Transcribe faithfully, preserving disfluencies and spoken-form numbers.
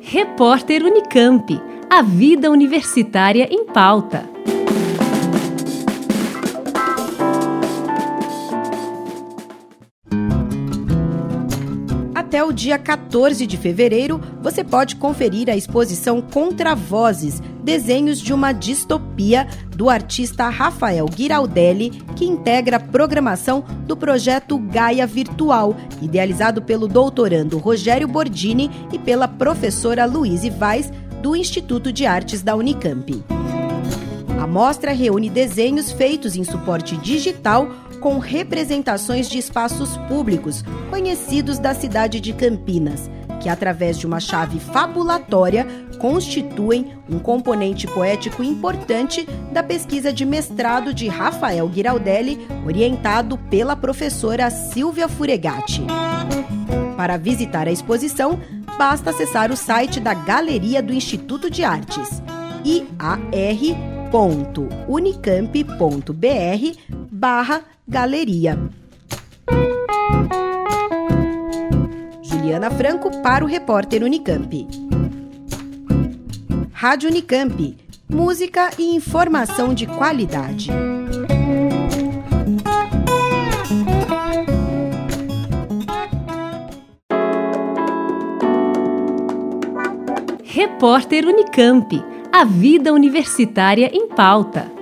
Repórter Unicamp. A vida universitária em pauta. Até o dia quatorze de fevereiro, você pode conferir a exposição Contravozes, Desenhos de uma Distopia, do artista Rafael Giraldelli, que integra a programação do projeto Gaia Virtual, idealizado pelo doutorando Rogério Bordini e pela professora Luíse Vaz, do Instituto de Artes da Unicamp. A mostra reúne desenhos feitos em suporte digital com representações de espaços públicos conhecidos da cidade de Campinas, que, através de uma chave fabulatória, constituem um componente poético importante da pesquisa de mestrado de Rafael Giraldelli, orientado pela professora Silvia Furegatti. Para visitar a exposição, basta acessar o site da Galeria do Instituto de Artes, i a r ponto unicamp ponto b r barra galeria. Juliana Franco para o Repórter Unicamp. Rádio Unicamp. Música e informação de qualidade. Repórter Unicamp. A vida universitária em pauta.